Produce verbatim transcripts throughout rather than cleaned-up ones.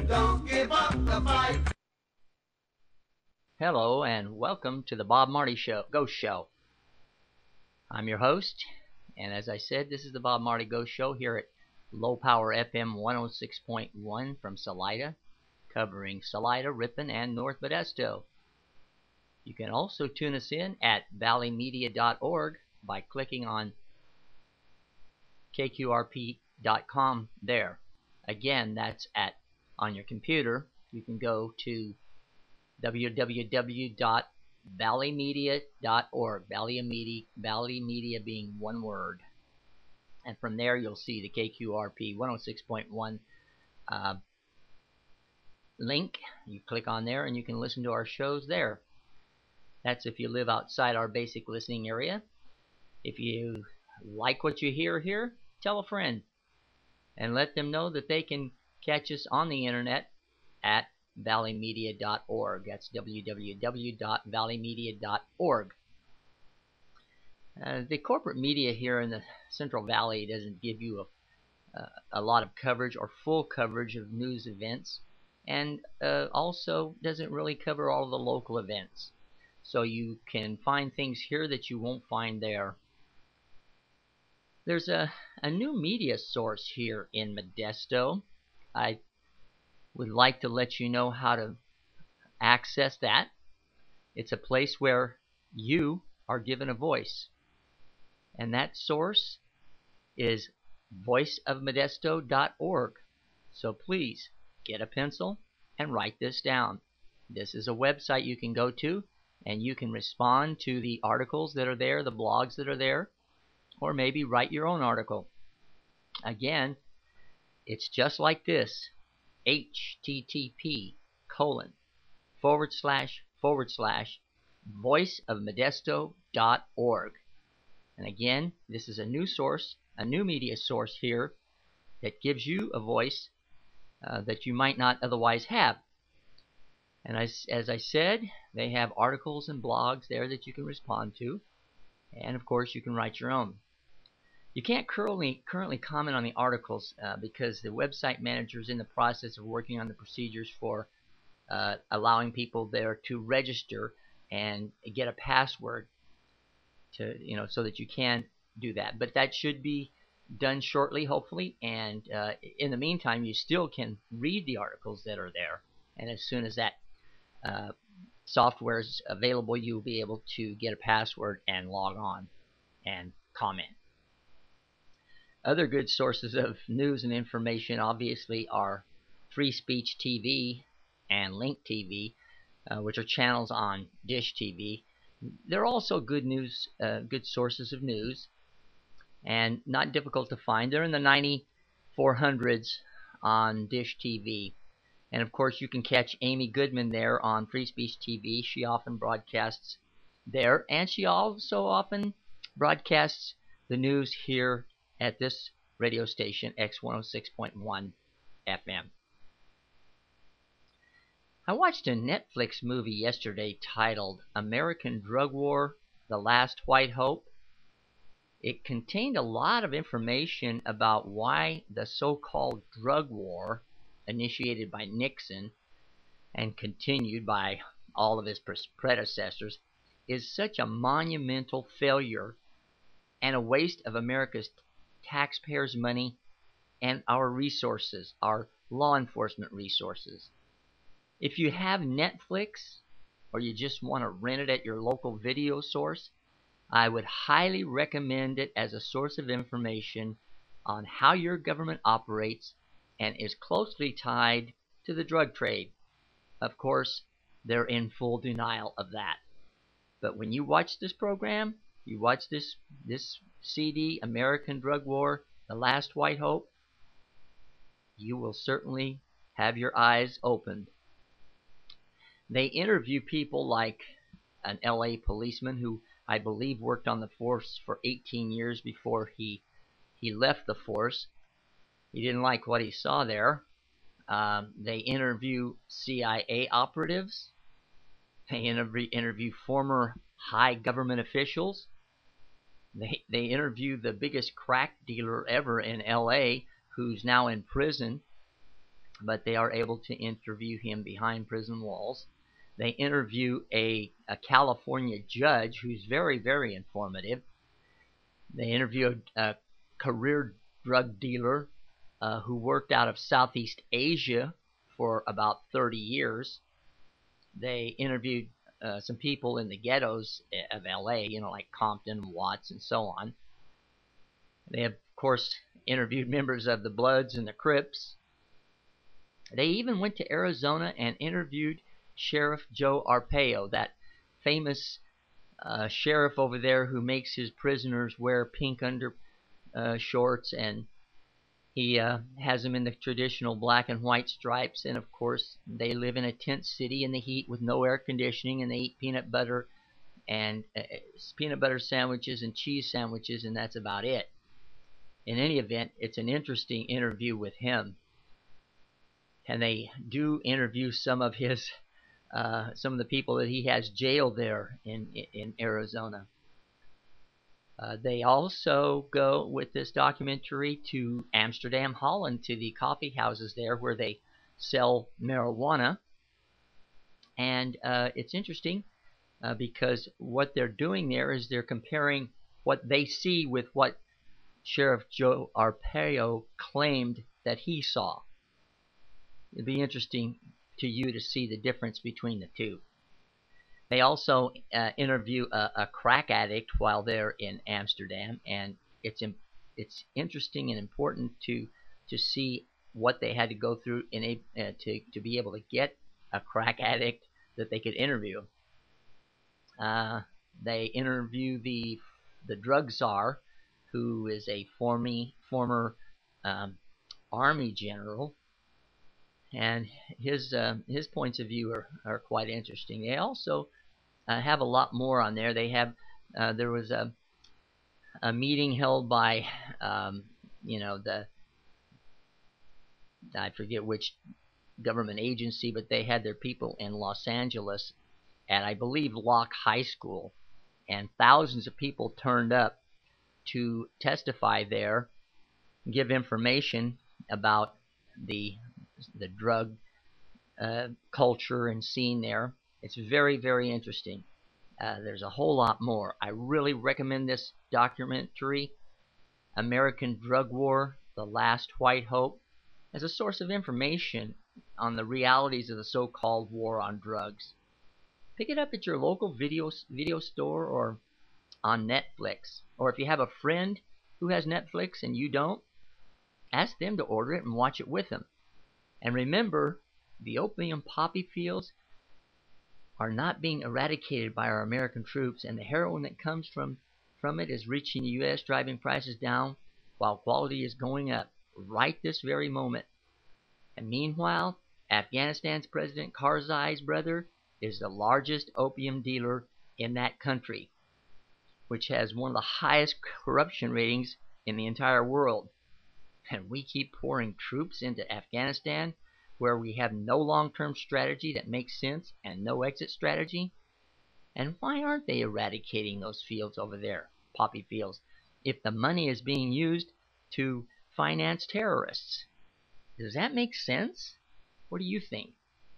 Don't give up the fight. Hello and welcome to the Bob Marley Show, Ghost Show. I'm your host, and as I said, this is the Bob Marley Ghost Show here at Low Power F M one oh six point one from Salida, covering Salida, Ripon, and North Modesto. You can also tune us in at valley media dot org by clicking on K Q R P dot com there. Again, that's at on your computer. You can go to w w w dot valley media dot org. Valley Media, Valley Media being one word. And from there you'll see the K Q R P one oh six point one uh, link. You click on there and you can listen to our shows there. That's if you live outside our basic listening area. If you like what you hear here, tell a friend and let them know that they can catch us on the internet at valley media dot org. That's w w w dot valley media dot org. Uh, the corporate media here in the Central Valley doesn't give you a, uh, a lot of coverage or full coverage of news events, and uh, also doesn't really cover all the local events. So you can find things here that you won't find there. There's a, a new media source here in Modesto. I would like to let you know how to access that. It's a place where you are given a voice. And that source is voice of modesto dot org. So please get a pencil and write this down. This is a website you can go to and you can respond to the articles that are there, the blogs that are there, or maybe write your own article. Again, it's just like this. H T T P colon forward slash forward slash voice of modesto dot org. And again, this is a new source, a new media source here that gives you a voice uh, that you might not otherwise have. And as, as I said, they have articles and blogs there that you can respond to. And of course, you can write your own. You can't currently, currently comment on the articles uh, because the website manager is in the process of working on the procedures for uh, allowing people there to register and get a password to, you know, so that you can do that. But that should be done shortly, hopefully. And uh, in the meantime, you still can read the articles that are there. And as soon as that uh, software is available, you'll be able to get a password and log on and comment. Other good sources of news and information obviously are Free Speech T V and Link T V, uh, which are channels on Dish T V. They're also good news, uh, good sources of news, and not difficult to find. They're in the ninety-four hundreds on Dish T V. And of course you can catch Amy Goodman there on Free Speech T V. She often broadcasts there, and she also often broadcasts the news here at this radio station, X one oh six point one F M. I watched a Netflix movie yesterday titled American Drug War: The Last White Hope. It contained a lot of information about why the so-called drug war, initiated by Nixon and continued by all of his predecessors, is such a monumental failure and a waste of America's taxpayers' money and our resources, our law enforcement resources. If you have Netflix or you just want to rent it at your local video source, I would highly recommend it as a source of information on how your government operates and is closely tied to the drug trade. Of course, they're in full denial of that. But when you watch this program, you watch this this C D, American Drug War: The Last White Hope, you will certainly have your eyes opened. They interview people like an L A policeman who I believe worked on the force for eighteen years before he he left the force. He didn't like what he saw there. Um, they interview C I A operatives. They interview, interview former high government officials. They, they interview the biggest crack dealer ever in L A, who's now in prison. but they are able to interview him behind prison walls. They interview a, a California judge who's very, very informative. They interview a, a career drug dealer uh, who worked out of Southeast Asia for about thirty years. They interviewed uh, some people in the ghettos of L A, you know, like Compton, Watts, and so on. They have, of course, interviewed members of the Bloods and the Crips. They even went to Arizona and interviewed Sheriff Joe Arpaio, that famous uh, sheriff over there who makes his prisoners wear pink under uh, shorts, and he uh, has them in the traditional black and white stripes. And of course, they live in a tent city in the heat with no air conditioning, and they eat peanut butter and uh, peanut butter sandwiches and cheese sandwiches, and that's about it. In any event, it's an interesting interview with him. And they do interview some of his, uh, some of the people that he has jailed there in in Arizona. Uh, they also go with this documentary to Amsterdam, Holland, to the coffee houses there where they sell marijuana. And uh, it's interesting uh, because what they're doing there is they're comparing what they see with what Sheriff Joe Arpaio claimed that he saw. It'd be interesting to you to see the difference between the two. They also uh, interview a, a crack addict while they're in Amsterdam, and it's it's interesting and important to to see what they had to go through in a uh, to to be able to get a crack addict that they could interview. Uh, they interview the the drug czar, who is a former former um, army general. And his uh, his points of view are, are quite interesting. They also uh, have a lot more on there. They have uh, there was a a meeting held by um, you know the I forget which government agency, but they had their people in Los Angeles at, I believe, Locke High School, and thousands of people turned up to testify there, give information about the the drug uh, culture and scene there. It's very, very interesting. Uh, there's a whole lot more. I really recommend this documentary, American Drug War, The Last White Hope, as a source of information on the realities of the so-called war on drugs. Pick it up at your local video, video store or on Netflix. Or if you have a friend who has Netflix and you don't, ask them to order it and watch it with them. And remember, the opium poppy fields are not being eradicated by our American troops, and the heroin that comes from, from it is reaching the U S, driving prices down while quality is going up right this very moment. And meanwhile, Afghanistan's President Karzai's brother is the largest opium dealer in that country, which has one of the highest corruption ratings in the entire world. And we keep pouring troops into Afghanistan where we have no long-term strategy that makes sense and no exit strategy. And why aren't they eradicating those fields over there, poppy fields, if the money is being used to finance terrorists? Does that make sense? What do you think?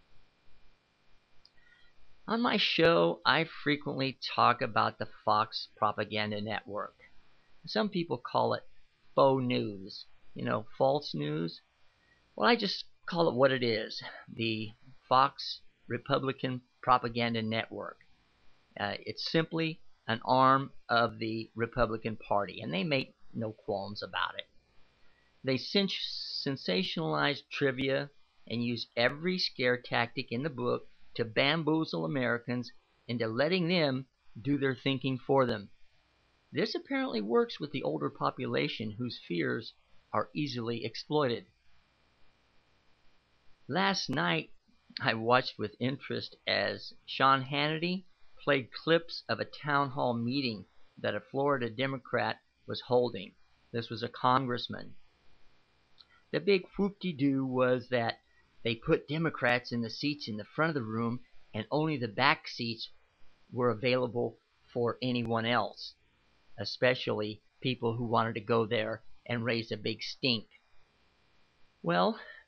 On my show, I frequently talk about the Fox propaganda network. Some people call it faux news. You know, false news. Well, I just call it what it is, the Fox Republican Propaganda Network. Uh, it's simply an arm of the Republican Party, and they make no qualms about it. They sensationalize trivia and use every scare tactic in the book to bamboozle Americans into letting them do their thinking for them. This apparently works with the older population whose fears are easily exploited. Last night, I watched with interest as Sean Hannity played clips of a town hall meeting that a Florida Democrat was holding. This was a congressman. The big whoop-de-doo was that they put Democrats in the seats in the front of the room, and only the back seats were available for anyone else, especially people who wanted to go there and raise a big stink. Well,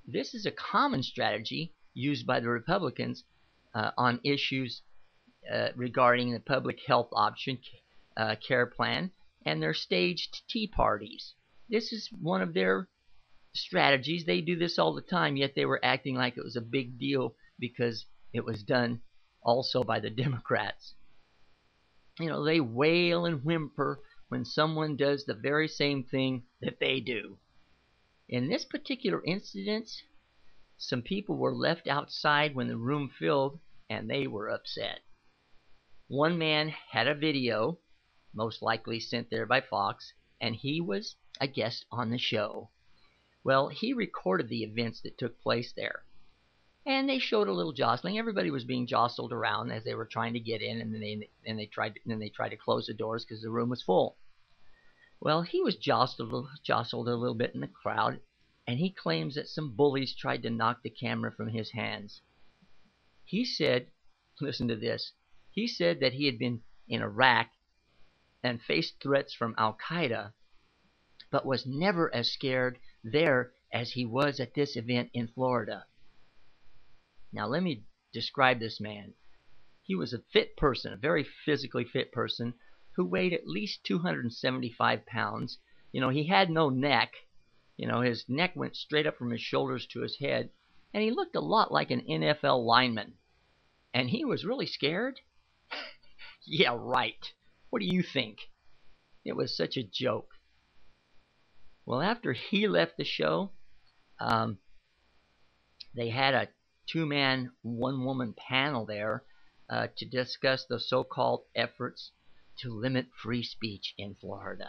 This is a common strategy used by the Republicans uh, on issues uh, regarding the public health option uh, care plan and their staged tea parties. This is one of their strategies. They do this all the time, yet they were acting like it was a big deal because it was done also by the Democrats. You know, they wail and whimper when someone does the very same thing that they do. In this particular incident, some people were left outside when the room filled, and they were upset. One man had a video, most likely sent there by Fox, and he was a guest on the show. Well, he recorded the events that took place there. And they showed a little jostling. Everybody was being jostled around as they were trying to get in, and then they, and they tried to, and then they tried to close the doors because the room was full. Well, he was jostled, jostled a little bit in the crowd, and he claims that some bullies tried to knock the camera from his hands. He said, listen to this, he said that he had been in Iraq and faced threats from Al-Qaeda, but was never as scared there as he was at this event in Florida. Now let me describe this man. He was a fit person, a very physically fit person, who weighed at least two hundred seventy-five pounds. You know, he had no neck. You know, his neck went straight up from his shoulders to his head, and he looked a lot like an N F L lineman. And he was really scared? Yeah, right. What do you think? It was such a joke. Well, after he left the show, um, they had a two-man, one-woman panel there uh, to discuss the so-called efforts to limit free speech in Florida.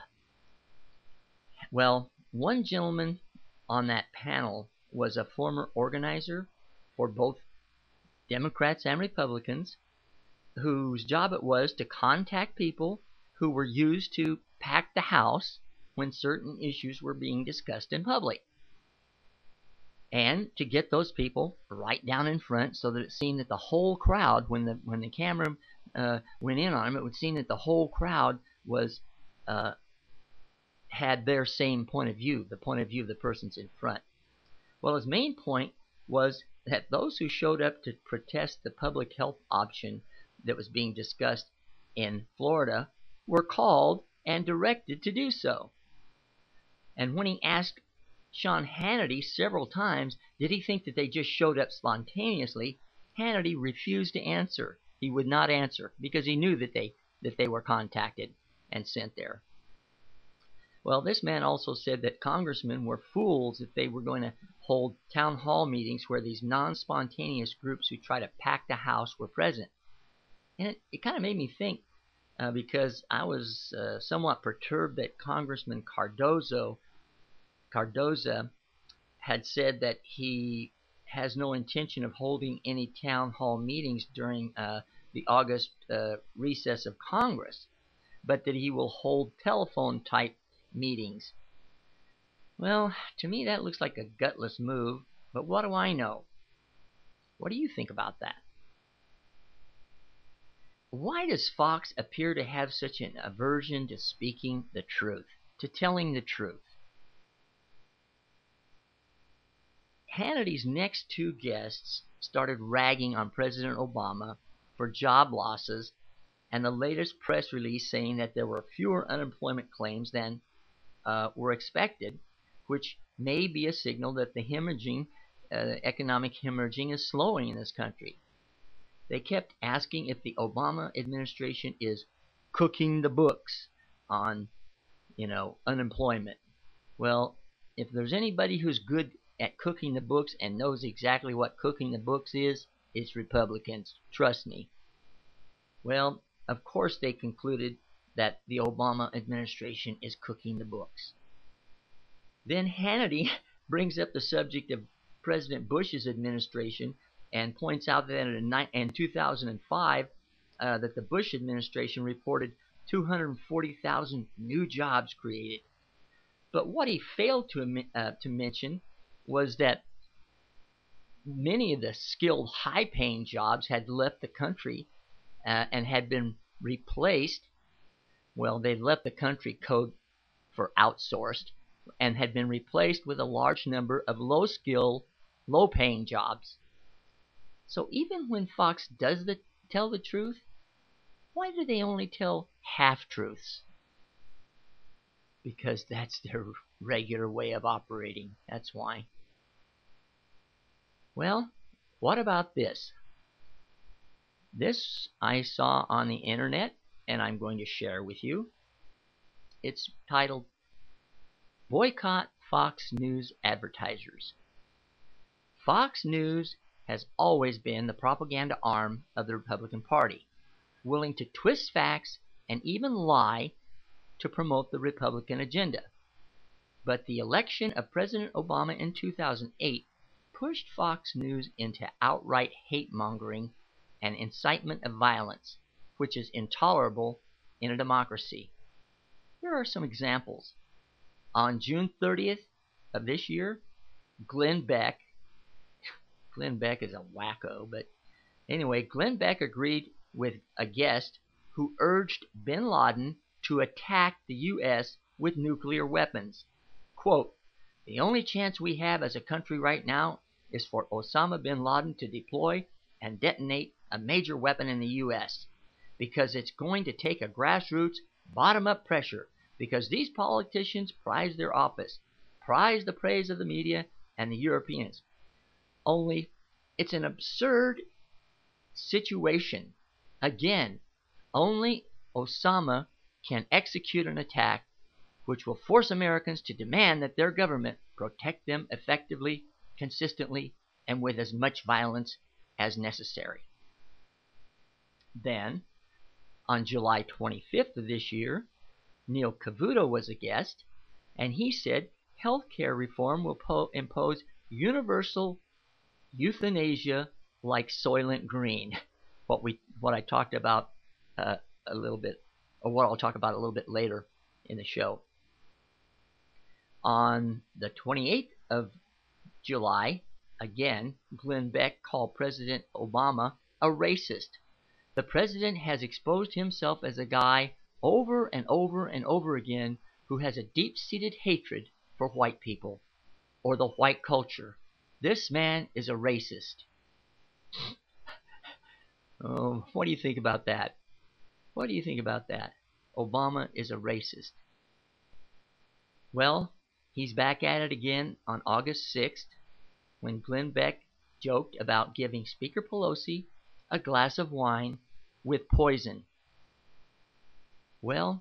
Well, one gentleman on that panel was a former organizer for both Democrats and Republicans, whose job it was to contact people who were used to pack the house when certain issues were being discussed in public, and to get those people right down in front so that it seemed that the whole crowd, when the when the camera uh, went in on them, it would seem that the whole crowd was uh, had their same point of view, the point of view of the persons in front. Well, his main point was that those who showed up to protest the public health option that was being discussed in Florida were called and directed to do so. And when he asked Sean Hannity several times, did he think that they just showed up spontaneously, Hannity refused to answer. He would not answer because he knew that they that they were contacted and sent there. Well, this man also said that congressmen were fools if they were going to hold town hall meetings where these non-spontaneous groups who try to pack the house were present. And it, it kind of made me think, uh, because I was uh, somewhat perturbed that Congressman Cardozo, Cardoza had said that he has no intention of holding any town hall meetings during uh, the August uh, recess of Congress, but that he will hold telephone-type meetings. Well, to me that looks like a gutless move, but what do I know? What do you think about that? Why does Fox appear to have such an aversion to speaking the truth, to telling the truth? Hannity's next two guests started ragging on President Obama for job losses and the latest press release saying that there were fewer unemployment claims than uh, were expected, which may be a signal that the hemorrhaging, uh, economic hemorrhaging is slowing in this country. They kept asking if the Obama administration is cooking the books on, you know, unemployment. Well, if there's anybody who's good at cooking the books and knows exactly what cooking the books is, it's Republicans. Trust me. Well, of course they concluded that the Obama administration is cooking the books. Then Hannity brings up the subject of President Bush's administration and points out that in two thousand five uh, that the Bush administration reported two hundred forty thousand new jobs created. But what he failed to, uh, to mention was that many of the skilled high-paying jobs had left the country uh, and had been replaced. Well, they left the country, code for outsourced, and had been replaced with a large number of low-skilled low-paying jobs. So even when Fox does the, tell the truth, why do they only tell half-truths? Because that's their regular way of operating. That's why. Well, what about this? This I saw on the internet, and I'm going to share with you. It's titled, Boycott Fox News Advertisers. Fox News has always been the propaganda arm of the Republican Party, willing to twist facts and even lie to promote the Republican agenda. But the election of President Obama in two thousand eight pushed Fox News into outright hate-mongering and incitement of violence, which is intolerable in a democracy. Here are some examples. On June thirtieth of this year, Glenn Beck, Glenn Beck is a wacko, but anyway, Glenn Beck agreed with a guest who urged bin Laden to attack the U S with nuclear weapons. Quote, the only chance we have as a country right now is for Osama bin Laden to deploy and detonate a major weapon in the U S because it's going to take a grassroots, bottom-up pressure because these politicians prize their office, prize the praise of the media and the Europeans. Only it's an absurd situation. Again, only Osama can execute an attack which will force Americans to demand that their government protect them effectively, consistently, and with as much violence as necessary. Then, on July twenty-fifth of this year, Neil Cavuto was a guest, and he said healthcare reform will po- impose universal euthanasia like Soylent Green, what we what I talked about uh, a little bit, or what I'll talk about a little bit later in the show. On the twenty-eighth of July, again, Glenn Beck called President Obama a racist. The president has exposed himself as a guy over and over and over again who has a deep-seated hatred for white people or the white culture. This man is a racist. Oh, what do you think about that? What do you think about that? Obama is a racist. Well, he's back at it again on August sixth when Glenn Beck joked about giving Speaker Pelosi a glass of wine with poison. Well,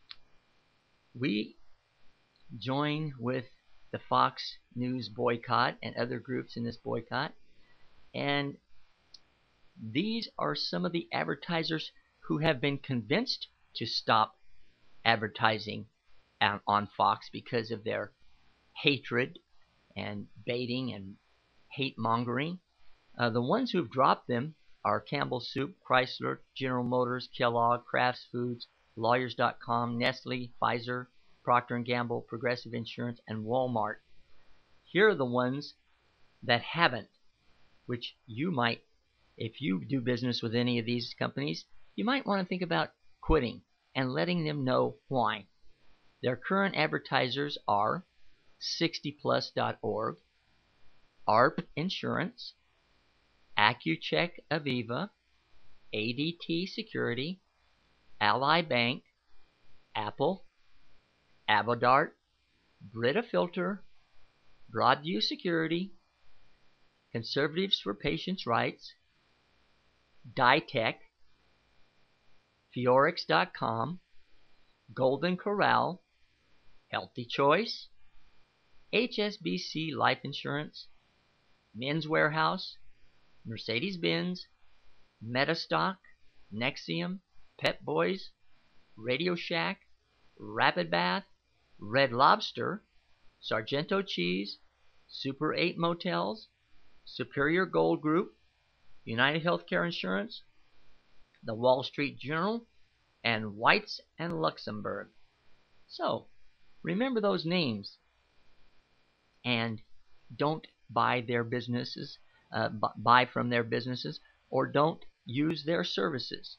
we join with the Fox News boycott and other groups in this boycott, and these are some of the advertisers who have been convinced to stop advertising on Fox because of their hatred and baiting and hate mongering. Uh, the ones who've dropped them are Campbell Soup, Chrysler, General Motors, Kellogg, Kraft Foods, Lawyers dot com, Nestle, Pfizer, Procter and Gamble, Progressive Insurance, and Walmart. Here are the ones that haven't, which you might, if you do business with any of these companies, you might want to think about quitting and letting them know why. Their current advertisers are sixty plus dot org, A A R P Insurance, Accucheck Aviva, A D T Security, Ally Bank, Apple, Avodart, Brita Filter, Broadview Security, Conservatives for Patients' Rights, Ditech, Fiorix dot com, Golden Corral, Healthy Choice, H S B C Life Insurance, Men's Warehouse, Mercedes-Benz, Metastock, Nexium, Pep Boys, Radio Shack, Rapid Bath, Red Lobster, Sargento Cheese, Super eight Motels, Superior Gold Group, United Healthcare Insurance, the Wall Street Journal, and Whites and Luxembourg. So, remember those names and don't buy their businesses, uh, buy from their businesses, or don't use their services.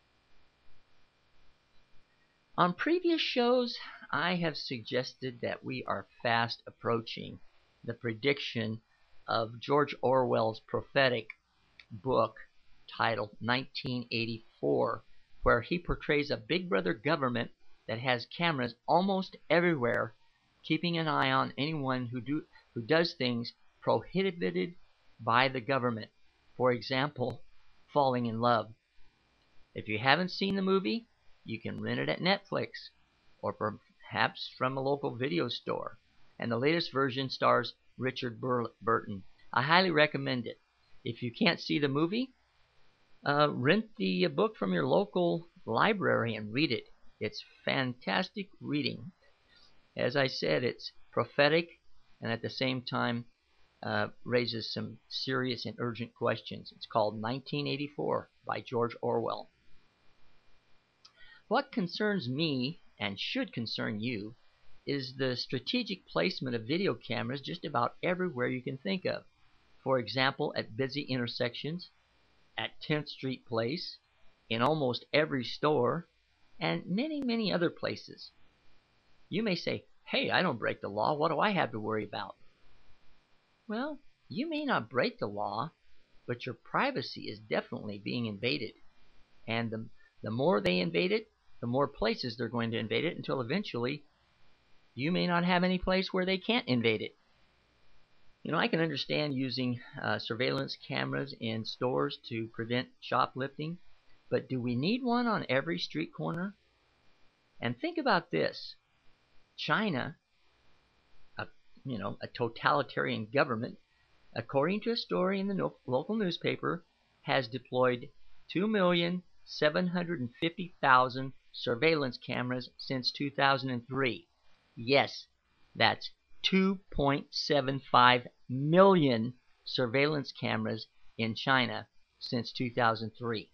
On previous shows, I have suggested that we are fast approaching the prediction of George Orwell's prophetic book titled nineteen eighty-four, where he portrays a big brother government that has cameras almost everywhere, keeping an eye on anyone who do who does things prohibited by the government. For example, falling in love. If you haven't seen the movie, you can rent it at Netflix or perhaps from a local video store. And the latest version stars Richard Bur- Burton. I highly recommend it. If you can't see the movie, uh, rent the book from your local library and read it. It's fantastic reading. As I said, it's prophetic and at the same time uh, raises some serious and urgent questions. It's called nineteen eighty-four by George Orwell. What concerns me, and should concern you, is the strategic placement of video cameras just about everywhere you can think of. For example, at busy intersections, at tenth Street Place, in almost every store, and many, many other places. You may say, hey, I don't break the law. What do I have to worry about? Well, you may not break the law, but your privacy is definitely being invaded. And the, the more they invade it, the more places they're going to invade it until eventually you may not have any place where they can't invade it. You know, I can understand using uh, surveillance cameras in stores to prevent shoplifting, but do we need one on every street corner? And think about this. China, a, you know, a totalitarian government, according to a story in the no- local newspaper, has deployed two million seven hundred fifty thousand surveillance cameras since two thousand three. Yes, that's two point seven five million surveillance cameras in China since two thousand three.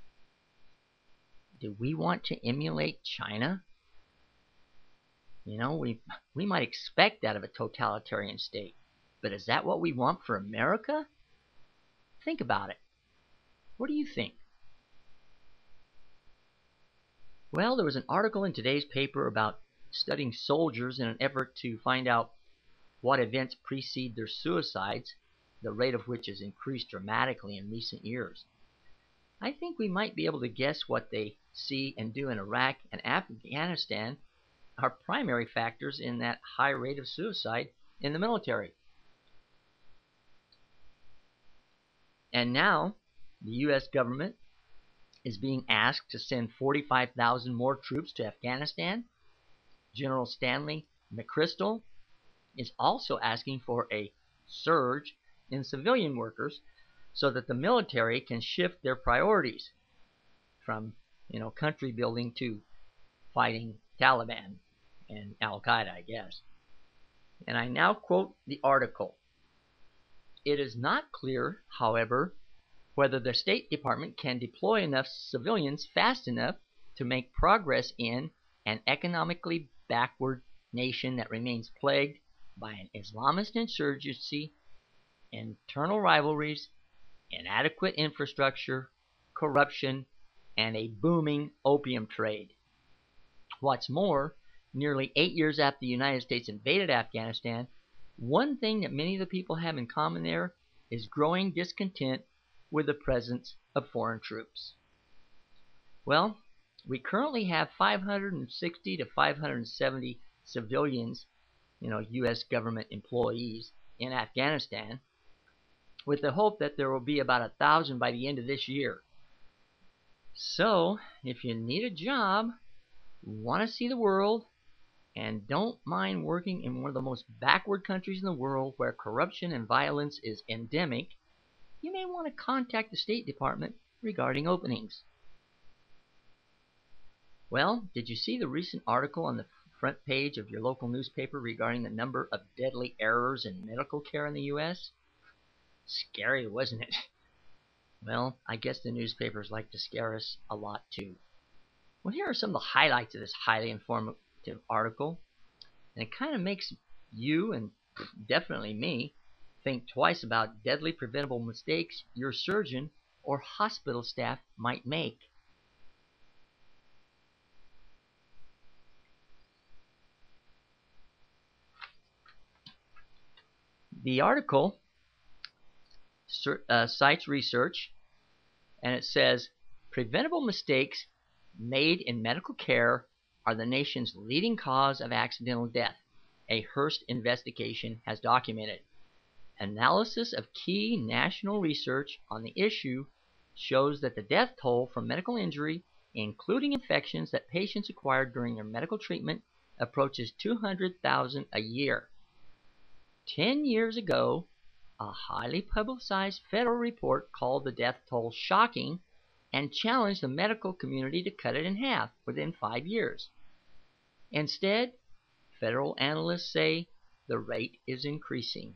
Do we want to emulate China? You know, we we might expect that of a totalitarian state, but is that what we want for America? Think about it. What do you think? Well, there was an article in today's paper about studying soldiers in an effort to find out what events precede their suicides, the rate of which has increased dramatically in recent years. I think we might be able to guess what they see and do in Iraq and Afghanistan are primary factors in that high rate of suicide in the military. And now, the U S government is being asked to send forty-five thousand more troops to Afghanistan. General Stanley McChrystal is also asking for a surge in civilian workers so that the military can shift their priorities from, you know, country building to fighting Taliban and Al-Qaeda, I guess. And I now quote the article. It is not clear, however, whether the State Department can deploy enough civilians fast enough to make progress in an economically backward nation that remains plagued by an Islamist insurgency, internal rivalries, inadequate infrastructure, corruption, and a booming opium trade. What's more, nearly eight years after the United States invaded Afghanistan, one thing that many of the people have in common there is growing discontent with the presence of foreign troops. Well, we currently have five hundred sixty to five hundred seventy civilians, you know, U S government employees in Afghanistan, with the hope that there will be about a thousand by the end of this year. So, if you need a job, want to see the world, and don't mind working in one of the most backward countries in the world where corruption and violence is endemic, you may want to contact the State Department regarding openings. Well, did you see the recent article on the front page of your local newspaper regarding the number of deadly errors in medical care in the U S? Scary, wasn't it? Well, I guess the newspapers like to scare us a lot too. Well, here are some of the highlights of this highly informative article, and it kind of makes you, and definitely me, think twice about deadly preventable mistakes your surgeon or hospital staff might make. The article uh, cites research, and it says, preventable mistakes made in medical care are the nation's leading cause of accidental death, a Hearst investigation has documented. Analysis of key national research on the issue shows that the death toll from medical injury, including infections that patients acquired during their medical treatment, approaches two hundred thousand a year. Ten years ago, a highly publicized federal report called the death toll shocking and challenged the medical community to cut it in half within five years. Instead, federal analysts say the rate is increasing.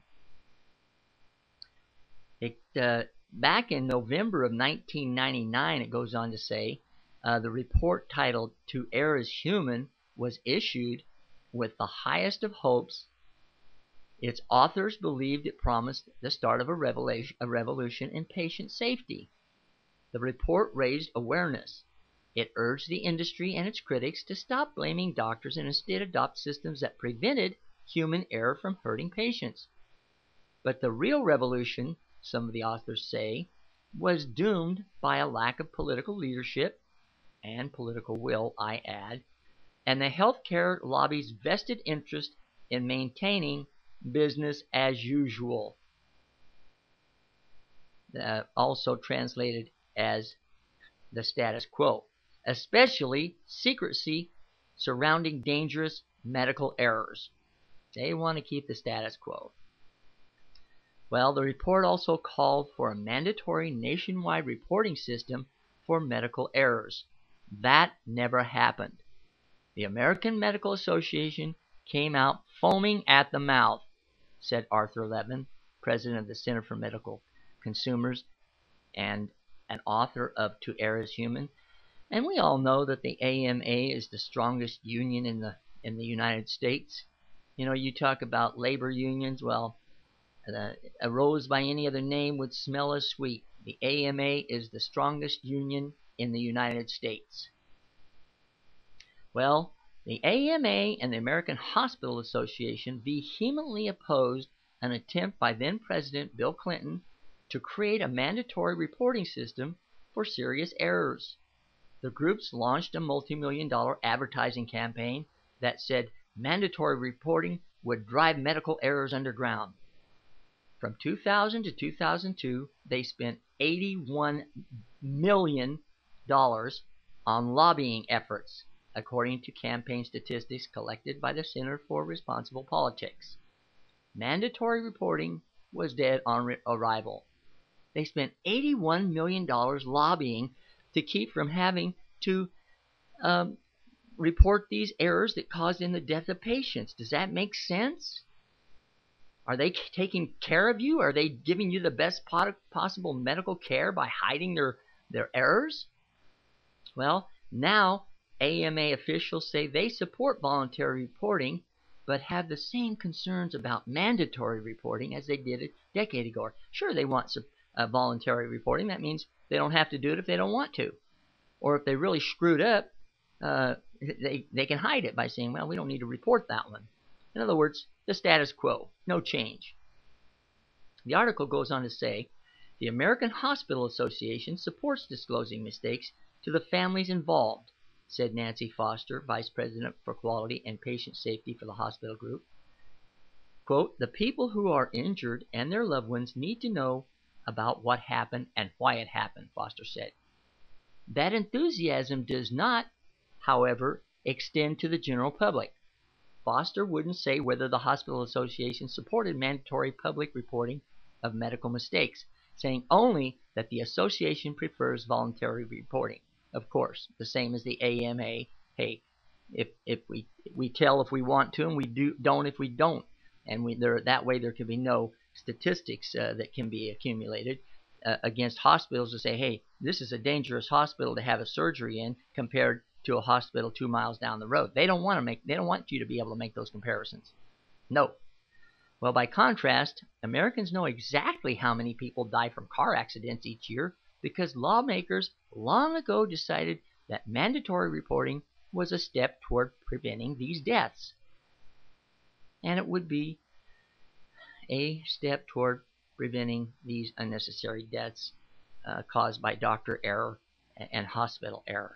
It, uh, back in November of nineteen ninety-nine, it goes on to say, uh, the report titled "To Err is Human" was issued with the highest of hopes. Its authors believed it promised the start of a revolution, a revolution in patient safety. The report raised awareness. It urged the industry and its critics to stop blaming doctors and instead adopt systems that prevented human error from hurting patients. But the real revolution, some of the authors say, was doomed by a lack of political leadership and political will, I add, and the healthcare lobby's vested interest in maintaining business as usual. Uh, also translated as the status quo, especially secrecy surrounding dangerous medical errors. They want to keep the status quo. Well, the report also called for a mandatory nationwide reporting system for medical errors. That never happened. The American Medical Association came out foaming at the mouth, said Arthur Levin, president of the Center for Medical Consumers and an author of To Err is Human. And we all know that the A M A is the strongest union in the in the United States. You know, you talk about labor unions. Well, uh, a rose by any other name would smell as sweet. The A M A is the strongest union in the United States. Well, the A M A and the American Hospital Association vehemently opposed an attempt by then-President Bill Clinton to create a mandatory reporting system for serious errors. The groups launched a multi-million dollar advertising campaign that said mandatory reporting would drive medical errors underground. From two thousand to two thousand two, they spent eighty-one million dollars on lobbying efforts, according to campaign statistics collected by the Center for Responsible Politics. Mandatory reporting was dead on arrival. They spent eighty-one million dollars lobbying to keep from having to um, report these errors that caused in the death of patients. Does that make sense? Are they taking care of you? Are they giving you the best possible medical care by hiding their, their errors? Well, now A M A officials say they support voluntary reporting, but have the same concerns about mandatory reporting as they did a decade ago. Sure, they want uh, voluntary reporting. That means they don't have to do it if they don't want to. Or if they really screwed up, uh, they, they can hide it by saying, well, we don't need to report that one. In other words, the status quo, no change. The article goes on to say, the American Hospital Association supports disclosing mistakes to the families involved, said Nancy Foster, Vice President for Quality and Patient Safety for the hospital group. Quote, the people who are injured and their loved ones need to know about what happened and why it happened, Foster said. That enthusiasm does not, however, extend to the general public. Foster wouldn't say whether the Hospital Association supported mandatory public reporting of medical mistakes, saying only that the association prefers voluntary reporting. Of course, the same as the A M A. Hey, if if we we tell if we want to, and we do don't if we don't, and we there that way there can be no statistics uh, that can be accumulated uh, against hospitals to say, hey, this is a dangerous hospital to have a surgery in compared to a hospital two miles down the road. They don't want to make they don't want you to be able to make those comparisons. No. Well, by contrast, Americans know exactly how many people die from car accidents each year because lawmakers long ago decided that mandatory reporting was a step toward preventing these deaths. And it would be a step toward preventing these unnecessary deaths uh, caused by doctor error and hospital error.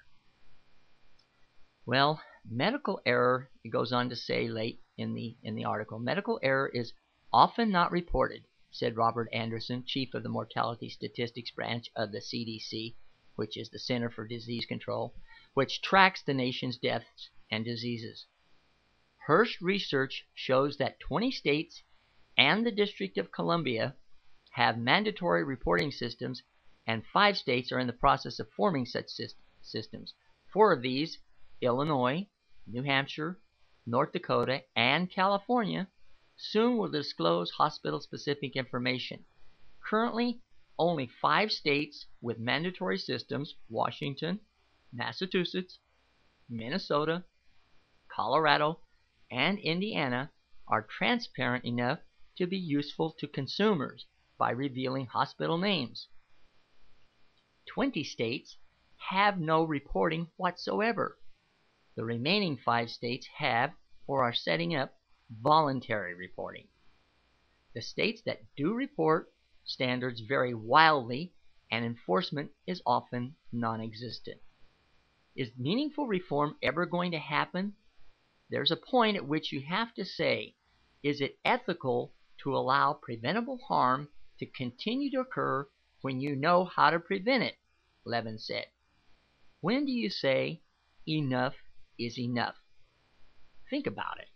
Well, medical error, it goes on to say late in the in the article, medical error is often not reported, said Robert Anderson, chief of the Mortality Statistics Branch of the C D C, which is the Center for Disease Control, which tracks the nation's deaths and diseases. Hearst research shows that twenty states and the District of Columbia have mandatory reporting systems, and five states are in the process of forming such systems. Four of these, Illinois, New Hampshire, North Dakota, and California, soon will disclose hospital-specific information. Currently, only five states with mandatory systems, Washington, Massachusetts, Minnesota, Colorado, and Indiana, are transparent enough to be useful to consumers by revealing hospital names. Twenty states have no reporting whatsoever. The remaining five states have or are setting up voluntary reporting. The states that do report standards vary wildly, and enforcement is often non-existent. Is meaningful reform ever going to happen? There's a point at which you have to say, is it ethical to allow preventable harm to continue to occur when you know how to prevent it? Levin said. When do you say enough is enough? Think about it.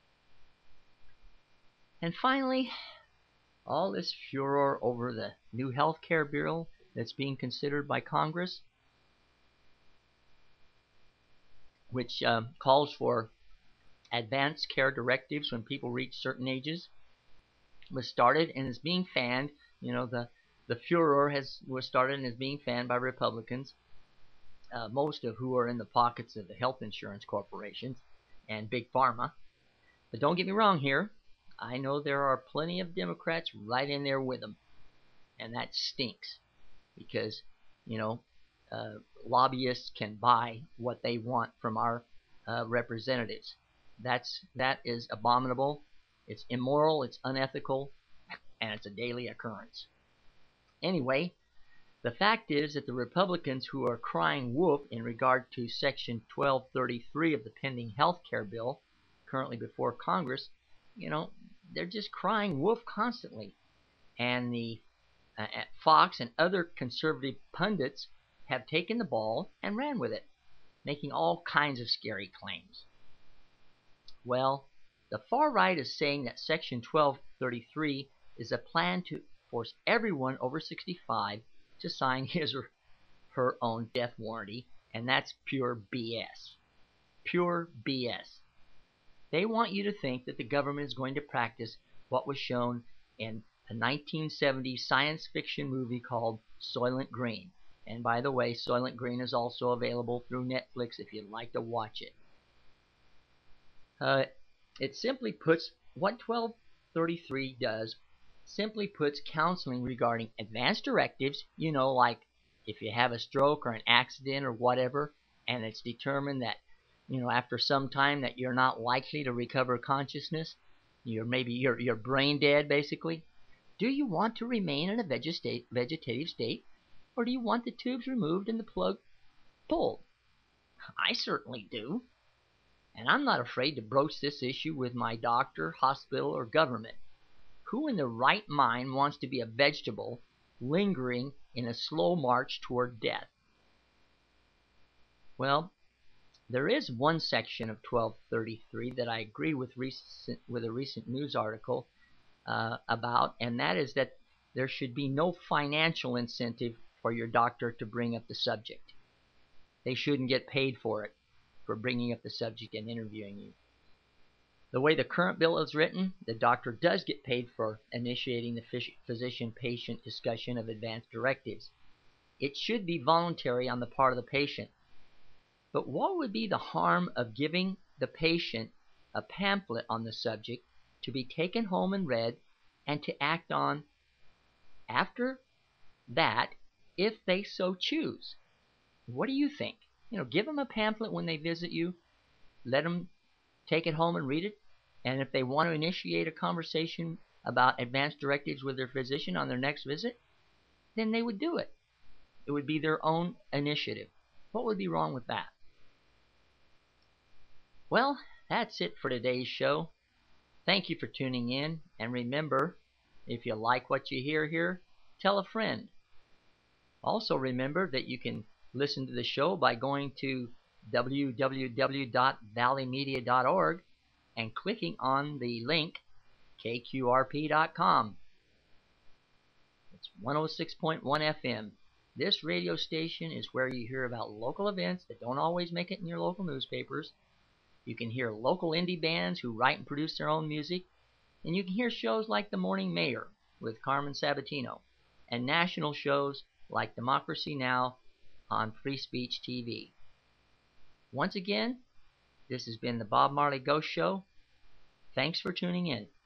And finally, all this furor over the new health care bill that's being considered by Congress, which um, calls for advanced care directives when people reach certain ages, was started and is being fanned. You know, the the furor has was started and is being fanned by Republicans, uh, most of who are in the pockets of the health insurance corporations and big pharma. But don't get me wrong here. I know there are plenty of Democrats right in there with them, and that stinks because, you know, uh, lobbyists can buy what they want from our uh, representatives. That's that is abominable. It's immoral. It's unethical, and it's a daily occurrence. Anyway, the fact is that the Republicans who are crying wolf in regard to Section twelve thirty-three of the pending health care bill, currently before Congress, you know, they're just crying wolf constantly. And the uh, Fox and other conservative pundits have taken the ball and ran with it, making all kinds of scary claims. Well, the far right is saying that Section twelve thirty-three is a plan to force everyone over sixty-five to sign his or her own death warranty, and that's pure B S. Pure B S. They want you to think that the government is going to practice what was shown in a nineteen seventies science fiction movie called Soylent Green. And by the way, Soylent Green is also available through Netflix if you'd like to watch it. Uh, it simply puts what twelve thirty-three does, simply puts counseling regarding advanced directives, you know, like if you have a stroke or an accident or whatever, and it's determined that, you know, after some time that you're not likely to recover consciousness, you're maybe you're, you're brain dead basically. Do you want to remain in a vegetate, vegetative state, or do you want the tubes removed and the plug pulled? I certainly do. And I'm not afraid to broach this issue with my doctor, hospital, or government. Who in their right mind wants to be a vegetable lingering in a slow march toward death? Well, there is one section of twelve thirty-three that I agree with recent, with a recent news article uh, about, and that is that there should be no financial incentive for your doctor to bring up the subject. They shouldn't get paid for it, for bringing up the subject and interviewing you. The way the current bill is written, the doctor does get paid for initiating the physician-patient discussion of advanced directives. It should be voluntary on the part of the patient. But what would be the harm of giving the patient a pamphlet on the subject to be taken home and read and to act on after that if they so choose? What do you think? You know, give them a pamphlet when they visit you, let them take it home and read it, and if they want to initiate a conversation about advance directives with their physician on their next visit, then they would do it. It would be their own initiative. What would be wrong with that? Well, that's it for today's show. Thank you for tuning in, and remember, if you like what you hear here, tell a friend. Also remember that you can listen to the show by going to w w w dot valley media dot org and clicking on the link k q r p dot com. It's one oh six point one F M. This radio station is where you hear about local events that don't always make it in your local newspapers. You can hear local indie bands who write and produce their own music, and you can hear shows like The Morning Mayor with Carmen Sabatino, and national shows like Democracy Now! On Free Speech T V. Once again, this has been the Bob Marley Ghost Show. Thanks for tuning in.